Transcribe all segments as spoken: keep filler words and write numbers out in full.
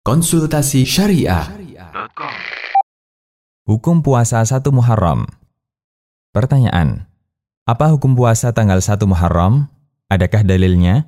Konsultasi Syariah. Hukum puasa satu Muharram. Pertanyaan: apa hukum puasa tanggal satu Muharram? Adakah dalilnya?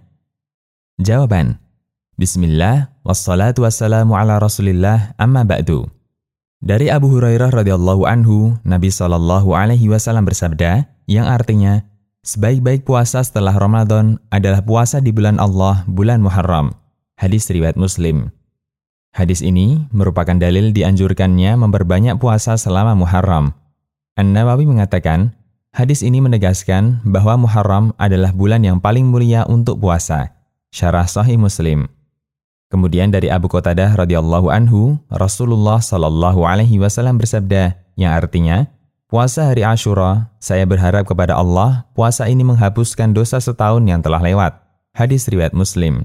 Jawaban: Bismillah, wassalatu wassalamu ala Rasulillah, amma ba'du. Dari Abu Hurairah radhiyallahu anhu, Nabi shallallahu alaihi wasallam bersabda, yang artinya, sebaik-baik puasa setelah Ramadan adalah puasa di bulan Allah, bulan Muharram. Hadis riwayat Muslim. Hadis ini merupakan dalil dianjurkannya memperbanyak puasa selama Muharram. An-Nawawi mengatakan, hadis ini menegaskan bahwa Muharram adalah bulan yang paling mulia untuk puasa. Syarah Sahih Muslim. Kemudian dari Abu Qatadah radhiyallahu anhu, Rasulullah shallallahu alaihi wasallam bersabda, yang artinya, puasa hari Asyura, saya berharap kepada Allah, puasa ini menghapuskan dosa setahun yang telah lewat. Hadis riwayat Muslim.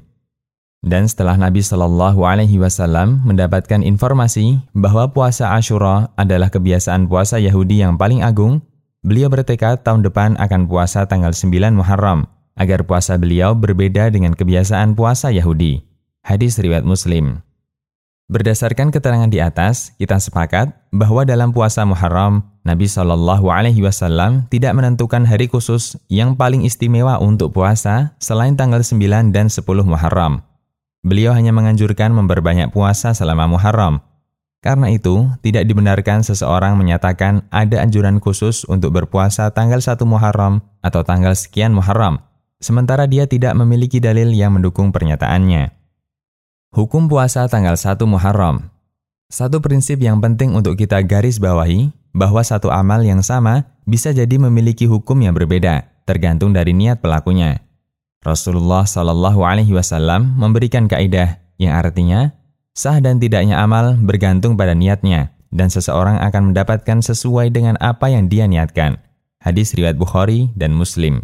Dan setelah Nabi shallallahu alaihi wasallam mendapatkan informasi bahwa puasa Asyura adalah kebiasaan puasa Yahudi yang paling agung, beliau bertekad tahun depan akan puasa tanggal sembilan Muharram, agar puasa beliau berbeda dengan kebiasaan puasa Yahudi. Hadis riwayat Muslim. Berdasarkan keterangan di atas, kita sepakat bahwa dalam puasa Muharram, Nabi shallallahu alaihi wasallam tidak menentukan hari khusus yang paling istimewa untuk puasa selain tanggal sembilan dan sepuluh Muharram. Beliau hanya menganjurkan memperbanyak puasa selama Muharram. Karena itu, tidak dibenarkan seseorang menyatakan ada anjuran khusus untuk berpuasa tanggal satu Muharram atau tanggal sekian Muharram, sementara dia tidak memiliki dalil yang mendukung pernyataannya. Hukum puasa tanggal satu Muharram. Satu prinsip yang penting untuk kita garis bawahi, bahwa satu amal yang sama bisa jadi memiliki hukum yang berbeda, tergantung dari niat pelakunya. Rasulullah shallallahu alaihi wasallam memberikan kaidah yang artinya sah dan tidaknya amal bergantung pada niatnya dan seseorang akan mendapatkan sesuai dengan apa yang dia niatkan. Hadis riwayat Bukhari dan Muslim.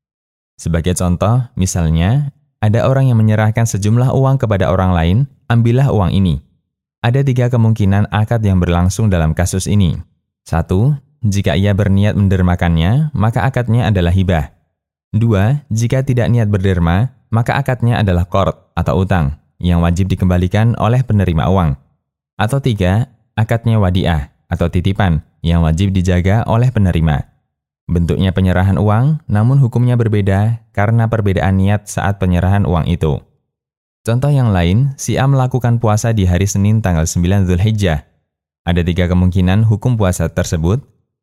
Sebagai contoh, misalnya ada orang yang menyerahkan sejumlah uang kepada orang lain, ambillah uang ini. Ada tiga kemungkinan akad yang berlangsung dalam kasus ini. Satu, jika ia berniat mendermakannya, maka akadnya adalah hibah. Dua, jika tidak niat berderma, maka akadnya adalah qard atau utang, yang wajib dikembalikan oleh penerima uang. Atau tiga, akadnya wadi'ah atau titipan, yang wajib dijaga oleh penerima. Bentuknya penyerahan uang, namun hukumnya berbeda karena perbedaan niat saat penyerahan uang itu. Contoh yang lain, si A melakukan puasa di hari Senin tanggal sembilan Dzulhijjah. Ada tiga kemungkinan hukum puasa tersebut.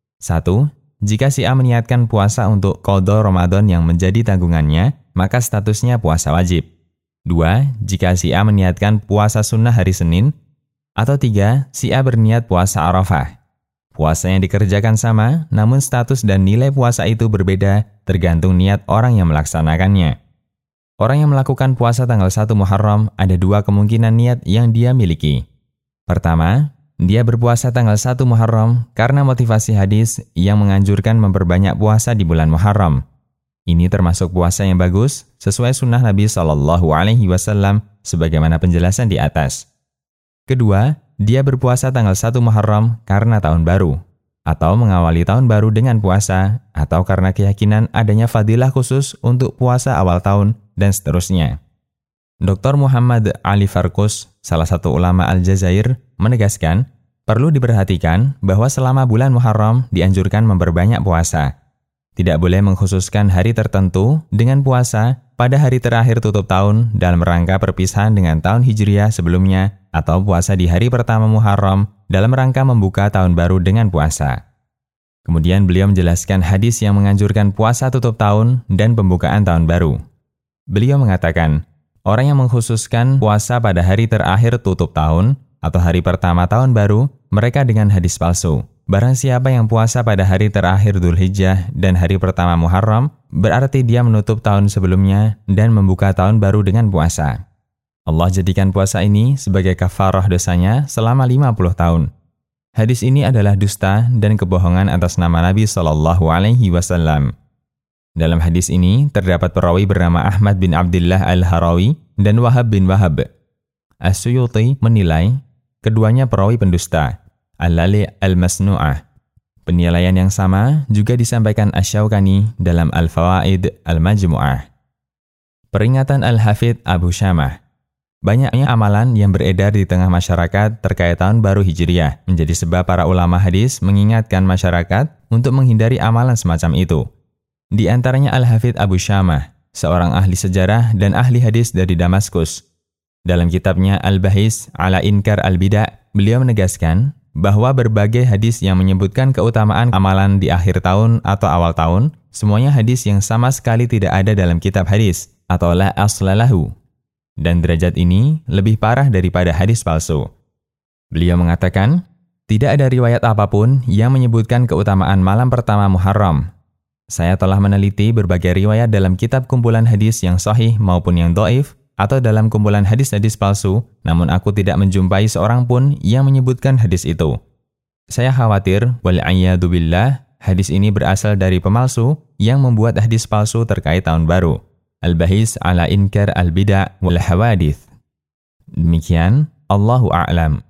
Satu, jika si A meniatkan puasa untuk qadha Ramadan yang menjadi tanggungannya, maka statusnya puasa wajib. Dua, jika si A meniatkan puasa sunnah hari Senin. Atau tiga, si A berniat puasa Arafah. Puasa yang dikerjakan sama, namun status dan nilai puasa itu berbeda tergantung niat orang yang melaksanakannya. Orang yang melakukan puasa tanggal satu Muharram ada dua kemungkinan niat yang dia miliki. Pertama, dia berpuasa tanggal satu Muharram karena motivasi hadis yang menganjurkan memperbanyak puasa di bulan Muharram. Ini termasuk puasa yang bagus sesuai sunnah Nabi shallallahu alaihi wasallam sebagaimana penjelasan di atas. Kedua, dia berpuasa tanggal satu Muharram karena tahun baru, atau mengawali tahun baru dengan puasa, atau karena keyakinan adanya fadilah khusus untuk puasa awal tahun, dan seterusnya. Doktor Muhammad Ali Farkus, salah satu ulama Aljazair, menegaskan, perlu diperhatikan bahwa selama bulan Muharram dianjurkan memperbanyak puasa. Tidak boleh mengkhususkan hari tertentu dengan puasa pada hari terakhir tutup tahun dalam rangka perpisahan dengan tahun Hijriah sebelumnya, atau puasa di hari pertama Muharram dalam rangka membuka tahun baru dengan puasa. Kemudian beliau menjelaskan hadis yang menganjurkan puasa tutup tahun dan pembukaan tahun baru. Beliau mengatakan, orang yang mengkhususkan puasa pada hari terakhir tutup tahun atau hari pertama tahun baru, mereka dengan hadis palsu. Barang siapa yang puasa pada hari terakhir Dzulhijjah dan hari pertama Muharram, berarti dia menutup tahun sebelumnya dan membuka tahun baru dengan puasa. Allah jadikan puasa ini sebagai kafarah dosanya selama lima puluh tahun. Hadis ini adalah dusta dan kebohongan atas nama Nabi shallallahu alaihi wasallam. Dalam hadis ini, terdapat perawi bernama Ahmad bin Abdullah al-Harawi dan Wahab bin Wahab. As-Suyuti menilai, keduanya perawi pendusta, al-lali al-masnu'ah. Penilaian yang sama juga disampaikan Asy-Syaukani dalam Al-Fawaid al-Majmu'ah. Peringatan Al-Hafidh Abu Syamah. Banyaknya amalan yang beredar di tengah masyarakat terkait tahun baru Hijriah menjadi sebab para ulama hadis mengingatkan masyarakat untuk menghindari amalan semacam itu. Di antaranya Al-Hafidh Abu Syamah, seorang ahli sejarah dan ahli hadis dari Damaskus. Dalam kitabnya Al-Bahis ala Inkar Al-Bida', beliau menegaskan bahwa berbagai hadis yang menyebutkan keutamaan amalan di akhir tahun atau awal tahun, semuanya hadis yang sama sekali tidak ada dalam kitab hadis atau la aslalahu. Dan derajat ini lebih parah daripada hadis palsu. Beliau mengatakan, tidak ada riwayat apapun yang menyebutkan keutamaan malam pertama Muharram. Saya telah meneliti berbagai riwayat dalam kitab kumpulan hadis yang sahih maupun yang dhaif, atau dalam kumpulan hadis-hadis palsu, namun aku tidak menjumpai seorang pun yang menyebutkan hadis itu. Saya khawatir, wal'iyadu billah, hadis ini berasal dari pemalsu yang membuat hadis palsu terkait tahun baru. Al-Bahis ala Inkar Al-Bida' wal Hawadith. Demikian, Allahu a'lam.